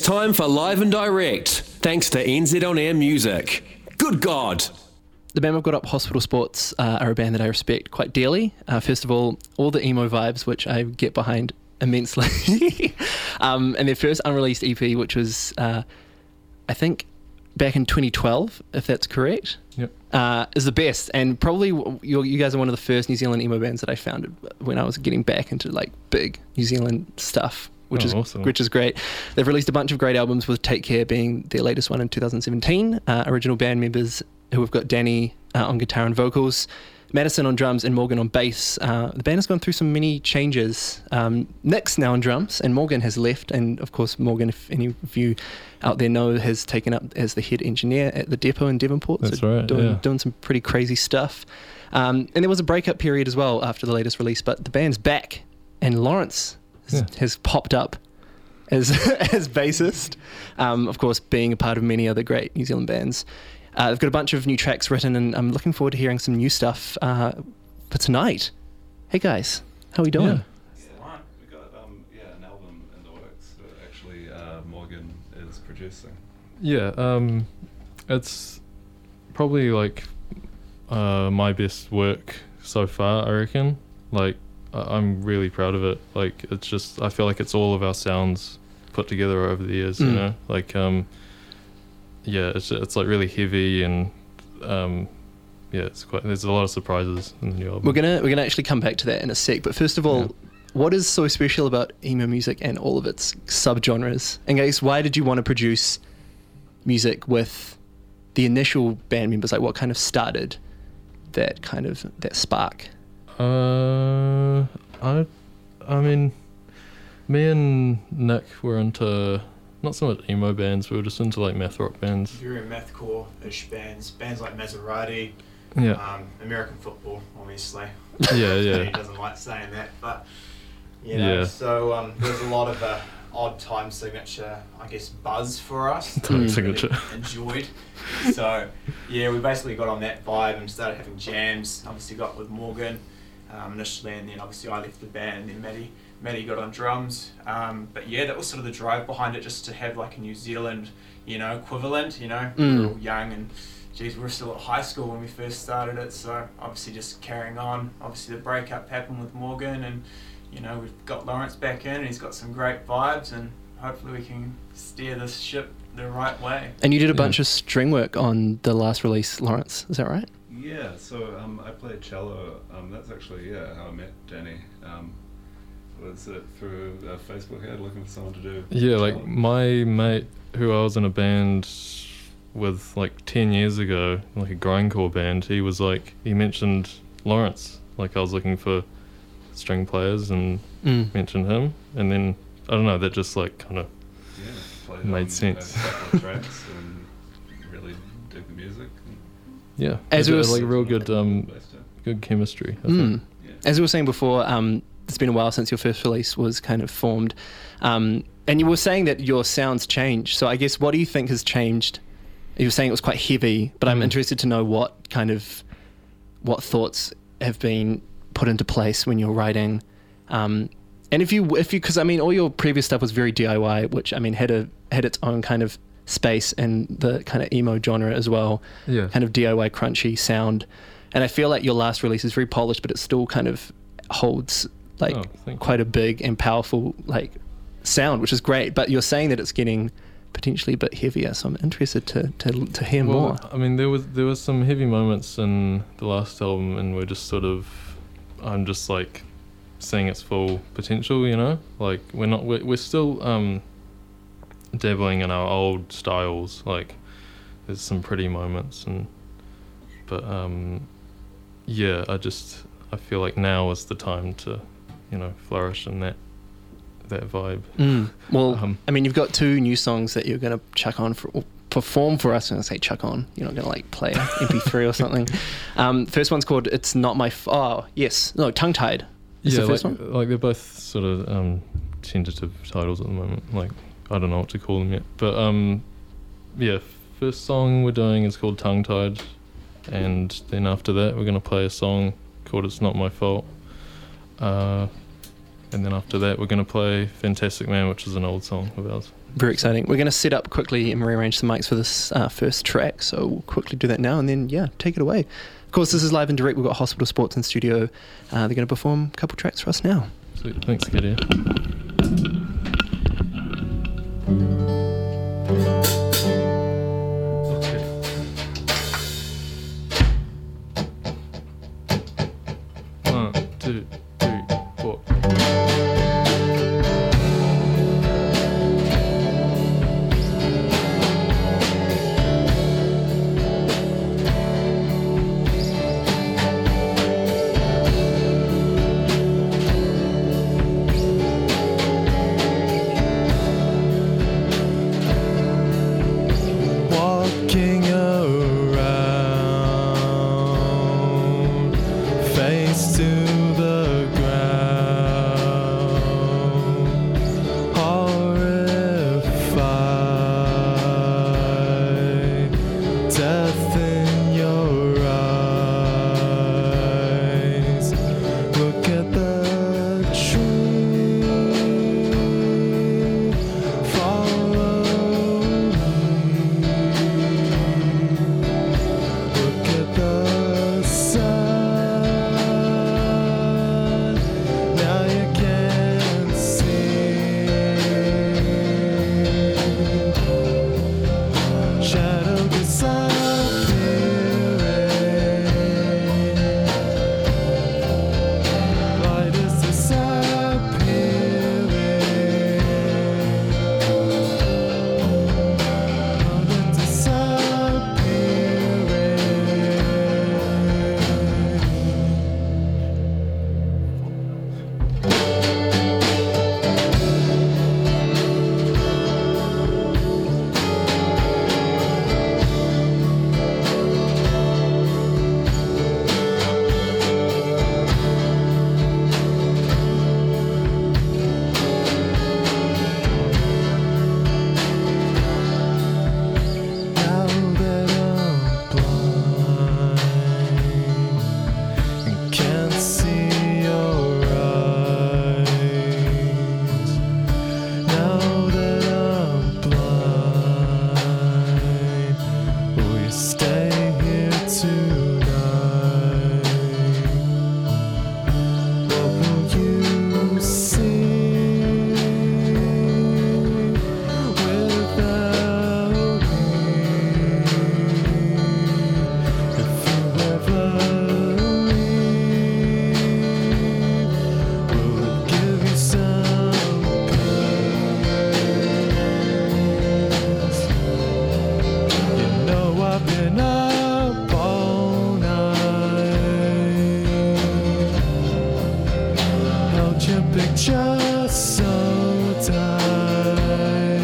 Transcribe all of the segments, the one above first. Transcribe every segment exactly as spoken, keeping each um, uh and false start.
time for Live and Direct, thanks to N Z On Air Music. Good God! The band we've got up, Hospital Sports, uh, are a band that I respect quite dearly. Uh, first of all, all the emo vibes, which I get behind immensely. um, and their first unreleased E P, which was, uh, I think, back in twenty twelve, if that's correct, yep. uh, is the best. And probably you you guys are one of the first New Zealand emo bands that I found when I was getting back into like big New Zealand stuff, which oh, is awesome. which is great. They've released a bunch of great albums, with Take Care being their latest one in two thousand seventeen. Uh, original band members who have got Danny uh, on guitar and vocals, Madison on drums, and Morgan on bass. Uh, the band has gone through some many changes. Um, Nick's now on drums, and Morgan has left. And of course, Morgan, if any of you out there know, has taken up as the head engineer at the depot in Devonport. That's so right, doing, yeah. doing some pretty crazy stuff. Um, and there was a breakup period as well after the latest release, but the band's back, and Lawrence has, Yeah. has popped up as as bassist. Um, of course, being a part of many other great New Zealand bands. Uh, they've got a bunch of new tracks written, and I'm looking forward to hearing some new stuff uh, for tonight. Hey guys, how are we doing? Yeah. We got um, yeah, an album in the works that actually uh, Morgan is producing. Yeah, um, it's probably like uh, my best work so far, I reckon. Like, I- I'm really proud of it. Like, it's just, I feel like it's all of our sounds put together over the years, Mm. you know? Like, um, yeah, it's it's like really heavy, and um, yeah, it's quite. There's a lot of surprises in the new album. We're gonna we're gonna actually come back to that in a sec. But first of all, Yeah. what is so special about emo music and all of its subgenres? And guys, why did you want to produce music with the initial band members? Like, what kind of started that kind of that spark? Uh, I, I mean, me and Nick were into not so much emo bands. We were just into like math rock bands. Very mathcore-ish bands, bands like Maserati, Yeah, um, American football, obviously. yeah, He yeah, doesn't like saying that, but you know. Yeah. So um, there's a lot of uh, odd time signature, I guess, buzz for us. Time that we signature. really enjoyed. So yeah, we basically got on that vibe and started having jams. Obviously got with Morgan um, initially, and then obviously I left the band, and then Maddie. Maddie got on drums, um, but yeah, that was sort of the drive behind it, just to have like a New Zealand, you know, equivalent. You know, Mm. we were all young, and geez, we were still at high school when we first started it. So obviously, just carrying on. Obviously, the breakup happened with Morgan, and you know, we've got Lawrence back in, and he's got some great vibes, and hopefully, we can steer this ship the right way. And you did a Yeah. bunch of string work on the last release, Lawrence. Is that right? Yeah, so um, I played cello. Um, that's actually yeah how I met Danny. Um, was it through a Facebook ad looking for someone to do? yeah. Like cello? my mate, who I was in a band with like ten years ago, like a grindcore band. He was like, he mentioned Lawrence. Like I was looking for string players and Mm. mentioned him, and then I don't know, that just like kind of yeah, played made on sense. a couple of tracks and really dig the music. yeah. As It we was were like real good, um, Based on- good chemistry. I Mm. think. Yeah. As we were saying before, um, it's been a while since your first release was kind of formed. Um, and you were saying that your sounds changed. So I guess, what do you think has changed? You were saying it was quite heavy, but I'm Mm. interested to know what kind of, what thoughts have been put into place when you're writing. Um, and if you, if you, because I mean, all your previous stuff was very D I Y, which I mean had a had its own kind of space and the kind of emo genre as well. Yeah. Kind of D I Y crunchy sound. And I feel like your last release is very polished, but it still kind of holds like Oh, thank you. quite a big and powerful like sound, which is great. But you're saying that it's getting potentially a bit heavier, so I'm interested to to, to hear Well, more. I mean, there was there was some heavy moments in the last album, and we're just sort of, I'm just like seeing its full potential, you know. Like we're not, we're, we're still um, dabbling in our old styles. Like there's some pretty moments, and but um, yeah, I just I feel like now is the time to, you know, flourish in that that vibe. Mm. Well, Um, I mean, you've got two new songs that you're going to chuck on for, or perform for us. I'm going to say chuck on. You're not going to like play an M P three or something. Um, first one's called "It's Not My F-" Oh, yes, no, Tongue Tied. Is yeah, the first like, one? like they're both sort of um, tentative titles at the moment. Like I don't know what to call them yet. But um, yeah, first song we're doing is called Tongue Tied, and then after that we're gonna play a song called It's Not My Fault. Uh, and then after that we're gonna play Fantastic Man, which is an old song of ours. Very exciting. We're going to set up quickly and rearrange some mics for this uh, first track, so we'll quickly do that now, and then, yeah, take it away. Of course, this is live and direct. We've got Hospital Sports in studio. Uh, they're going to perform a couple tracks for us now. Sweet. Thanks, Katie. One, two, three, four. Walking around, face to the ground, horrified, death in your eyes. Look at the tree, follow me. Look at the sun, now you can see. Shadow disappearing, light is disappearing, light is Now that I'm blind and can't see your eyes, now that I'm blind, will you stay here tonight? What will you see without me? If you ever leave, will it give you some peace? You know I've been up all night, held your picture so tight.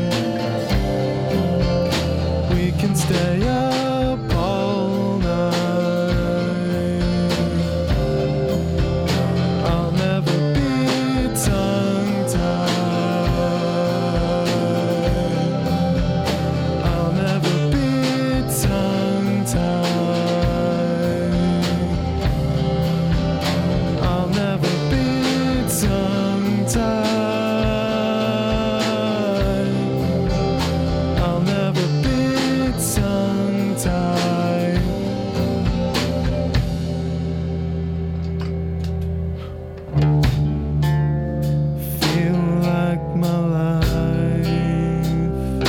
We can stay up all night. I'll never be tongue-tied. I'll never be tongue-tied. I'll never be tongue-tied. I'll never be tongue-tied. Feel like my life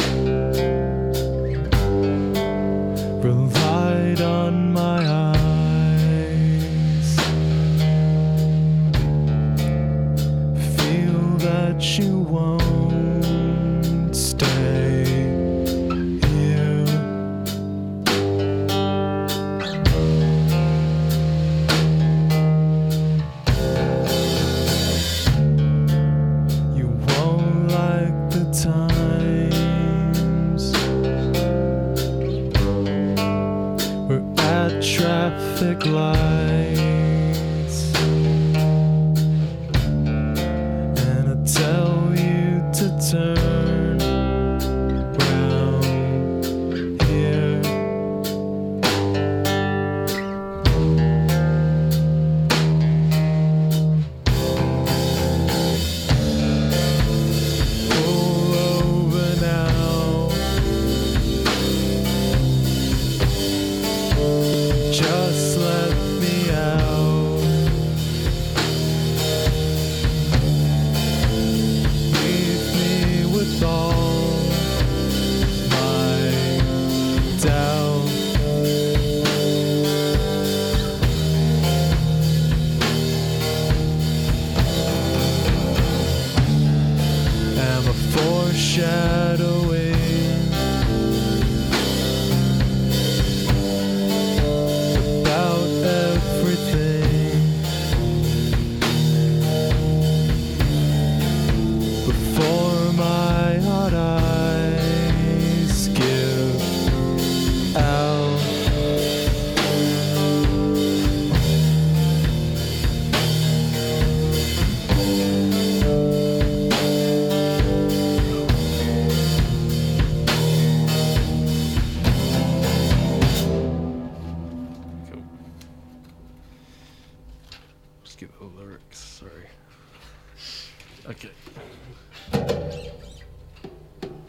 relied on my eyes. Feel that you won't stay here. You won't like the times we're at traffic lights, and I tell you to turn round here. Pull over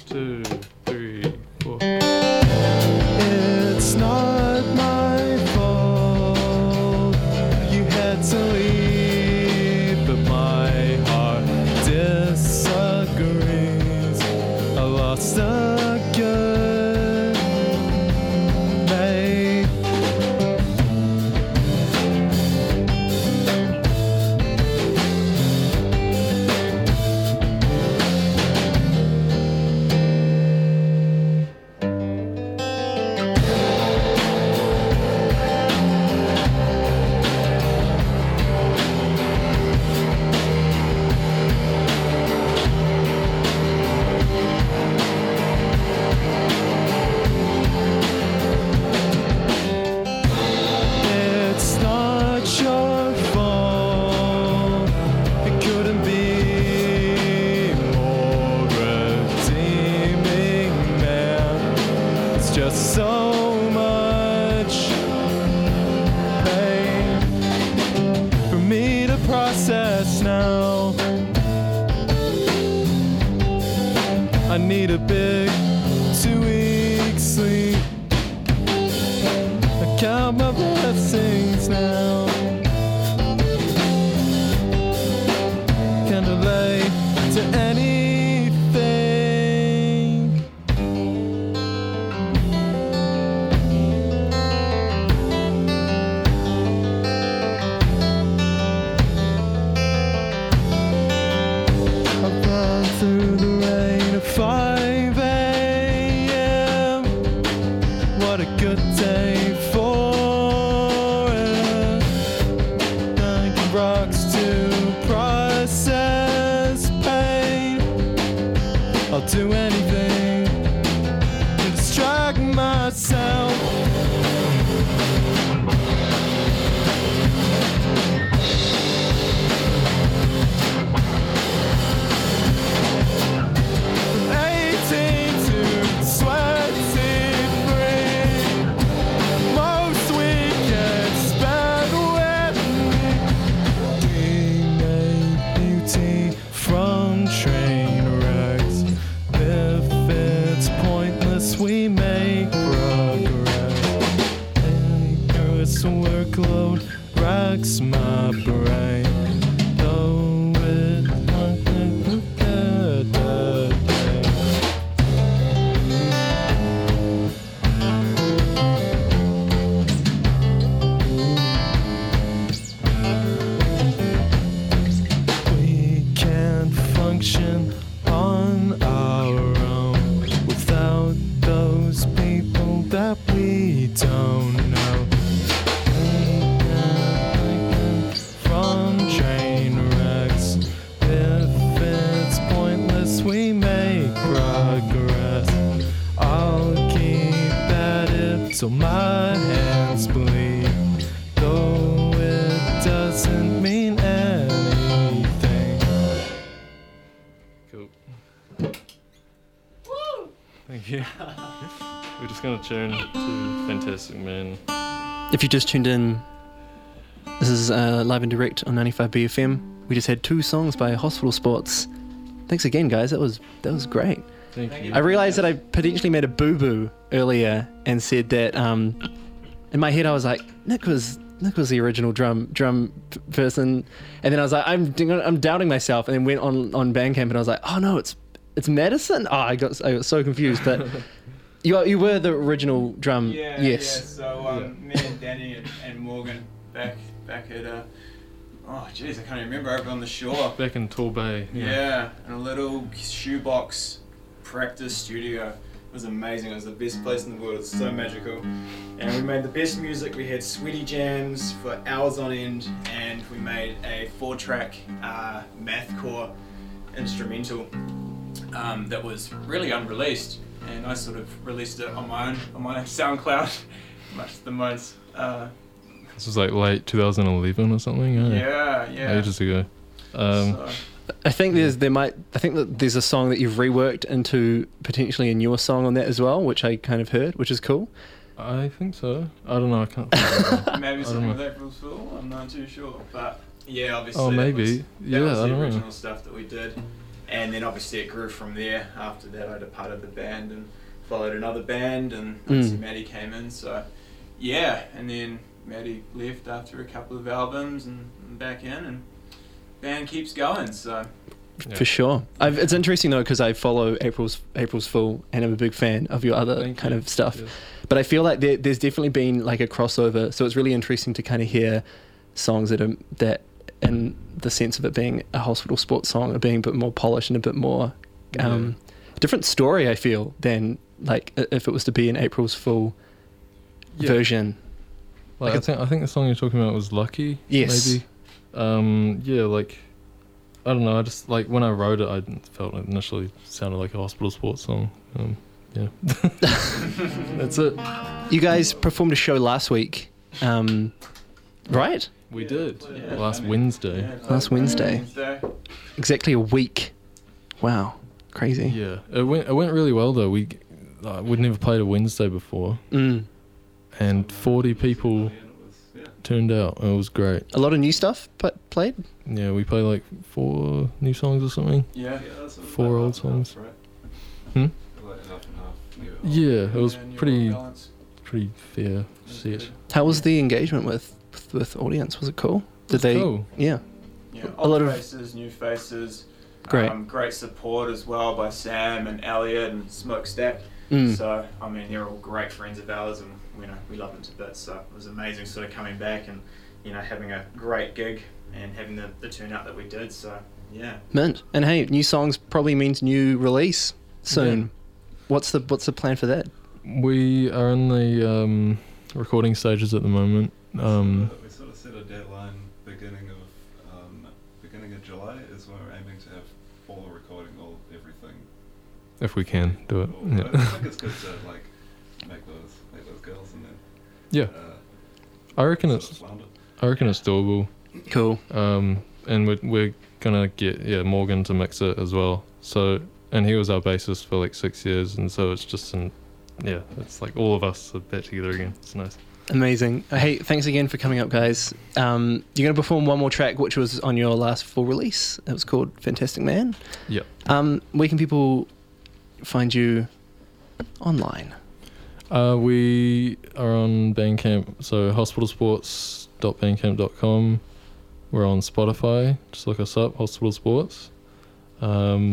two, three, four. It's not my fault. You had to leave, but my heart disagrees. I lost a good mate. It's not your fault. It couldn't be more redeeming, man. It's just so much pain for me to process now. I need a big two weeks sleep. I count my blessings now. Can't relate to anything. I've run through the rain at five a.m. What a good day for it. Drinking rocks to process pain. I'll do anything to distract myself. eighteen to twenty-three. Most weekends spent with me. We made beauty from train wrecks. If it's pointless, we make progress. Ignorance workload racks my brain. Though it wasn't a good day. We can't function on our own without those people that we don't know. We can't from train wrecks. If it's pointless, we make progress. I'll keep at it till my hands bleed, though it doesn't mean anything. Cool. Thank you. We're just gonna turn to Fantastic Man. If you just tuned in, this is uh, live and direct on ninety-five B F M. We just had two songs by Hospital Sports. Thanks again, guys. That was that was great. Thank you. I realised that I potentially made a boo-boo earlier and said that um, in my head I was like, Nick was Nick was the original drum drum p- person, and then I was like, I'm I'm doubting myself, and then went on on Bandcamp and I was like, oh no, it's it's Madison. Oh, I got I got so confused, but you are, you were the original drum. Yeah, yes. yeah. So um, me and Danny and, and Morgan back back at uh, oh jeez, I can't even remember, over on the shore. Back in Torbay. Yeah, in a little shoebox practice studio. It was amazing. It was the best place in the world. It's so magical. And we made the best music. We had sweaty jams for hours on end, and we made a four-track uh, mathcore instrumental um, that was really unreleased. And I sort of released it on my own, on my SoundCloud, much the most. Uh, This was like late two thousand eleven or something. Yeah. yeah, yeah. Ages ago. Um, so, I think there's there might I think that there's a song that you've reworked into potentially a newer song on that as well, which I kind of heard, which is cool. I think so. I don't know. I can't. Think of maybe I something don't with know. April's Fool. I'm not too sure, but yeah, obviously. Oh, that maybe. was, that Yeah, was I the don't know. original stuff that we did, and then obviously it grew from there. After that, I departed the band and followed another band, and obviously Mm. Maddie came in. So yeah, and then Maddie left after a couple of albums, and, and back in, and band keeps going. So Yeah. For sure. I've, it's interesting though because I follow April's April's Fool and I'm a big fan of your other Thank kind you. of stuff. Yes. But I feel like there, there's definitely been like a crossover. So it's really interesting to kind of hear songs that are that, in the sense of it being a hospital sports song, are being a bit more polished and a bit more um, different story. I feel than like i- if it was to be an April's Fool Yeah. version. Like, Like I a- think I think the song you're talking about was Lucky. Yes. Maybe. Um, yeah, like I don't know. I just like when I wrote it, I felt it initially sounded like a hospital sports song. Um, yeah. That's it. You guys performed a show last week, um, right? We did Yeah. last Wednesday. yeah, Last Wednesday. Wednesday. Exactly a week. Wow, crazy. Yeah, it went it went really well though. We uh, we'd never played a Wednesday before, Mm. and forty people And it was, yeah. turned out. It was great. A lot of new stuff, but played. Yeah, we played like four new songs or something. Yeah. Yeah, that's a- Four like old half and half, songs. right? Hmm? Like half and half. new old. Yeah, it was Yeah, new pretty balance. pretty fair That's set. good. How was the engagement with with, with audience? Was it cool? Did It's they? cool. Yeah. Yeah, A old lot of- faces, new faces. Great. Um, great support as well by Sam and Elliot and Smokestack. Mm. So I mean, they're all great friends of ours, and you know we love them to bits. So it was amazing, sort of coming back and you know having a great gig and having the, the turnout that we did. So yeah. Mint. And hey, new songs probably means new release soon. Yeah. What's the what's the plan for that? We are in the um, recording stages at the moment. Um, we sort of set a deadline beginning of um, beginning of July is when we're aiming to have all the recording, all everything. if we can do it. all- but I Yeah. think it's good to like make those make those girls and then Yeah, uh, I reckon sort of it's flounder. I reckon it's doable. Cool. Um, and we're we're gonna get yeah Morgan to mix it as well. So and he was our bassist for like six years, and so it's just an yeah, it's like all of us are back together again. It's nice. Amazing. Hey, thanks again for coming up, guys. Um, you're going to perform one more track, which was on your last full release. It was called Fantastic Man. Yep. Um, where can people find you online? Uh, we are on Bandcamp, so hospitalsports dot bandcamp dot com. We're on Spotify. Just look us up, Hospital Sports. Um,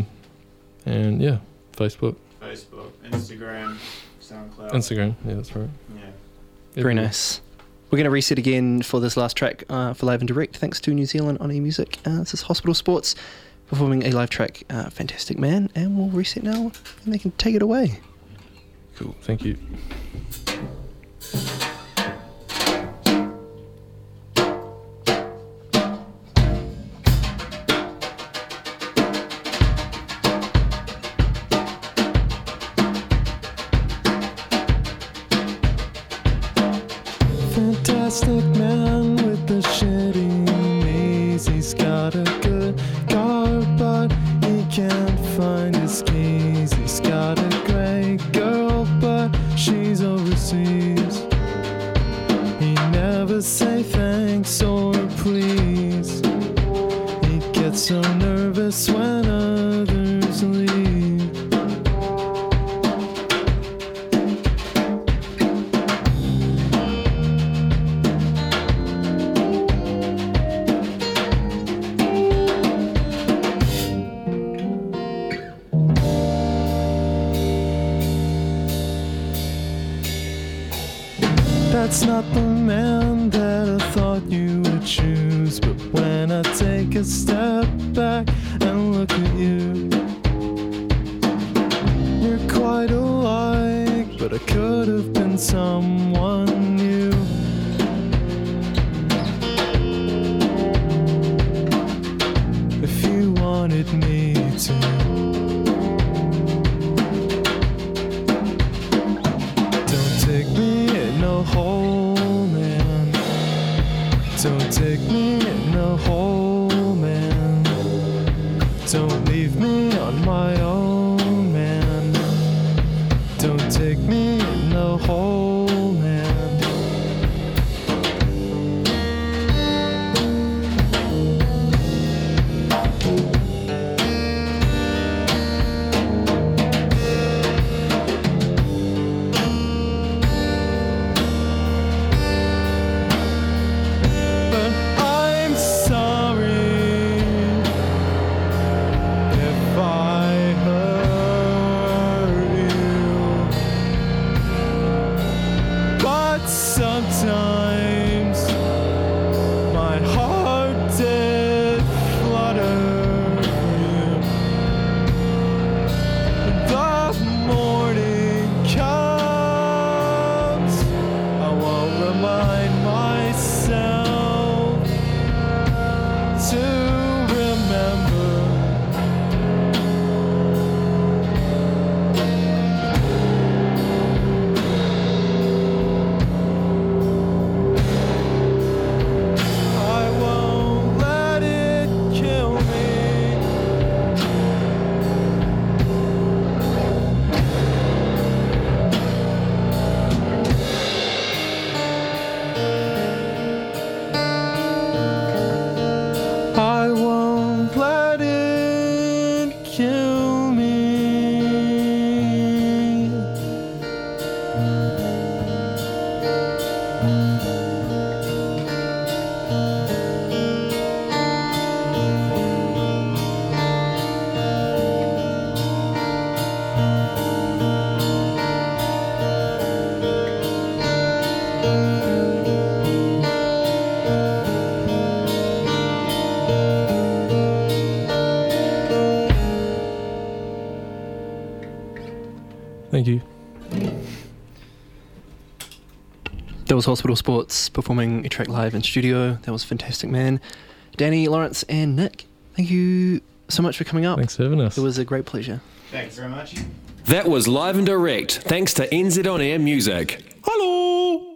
and yeah, Facebook, Facebook, Instagram, SoundCloud. Instagram. Yeah, that's right. Yeah. Very Everywhere. nice. We're going to reset again for this last track uh, for Live and Direct. Thanks to New Zealand on eMusic. Uh, this is Hospital Sports performing a live track, uh, Fantastic Man. And we'll reset now and they can take it away. Cool. Thank you. Fantastic man with the shitty knees. He's got a good car, but he can't find his keys. He's got a great girl, but she's overseas. He never say thanks or please. He gets so nervous when others leave. That's not the man that I thought you would choose. But when I take a step back and look at you, you're quite alike, but I could have been someone new. If you wanted me to. Don't take me in a hole, man. Don't take me in a hole, man. Don't leave me on my own, man. Don't take me in a hole, man. Thank you. That was Hospital Sports performing a track live in studio. That was fantastic, man. Danny, Lawrence, and Nick, thank you so much for coming up. Thanks for having us. It was a great pleasure. Thanks very much. That was Live and Direct, thanks to N Z On Air Music. Hello!